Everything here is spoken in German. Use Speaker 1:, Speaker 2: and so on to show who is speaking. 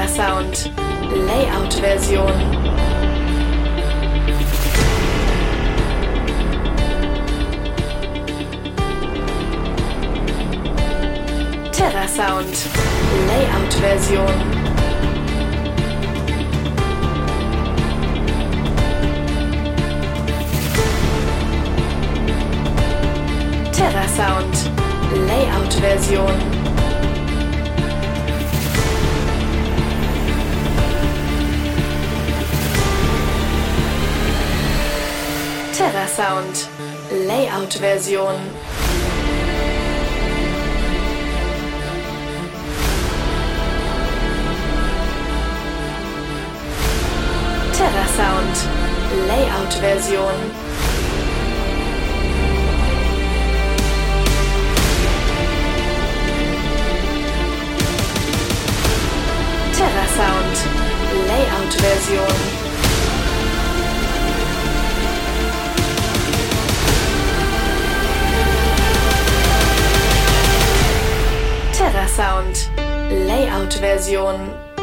Speaker 1: TerraSound Layout-Version. TerraSound Layout-Version. TerraSound Layout-Version. TerraSound Layout-Version. TerraSound Layout-Version. TerraSound Layout-Version. TerraSound Layout-Version.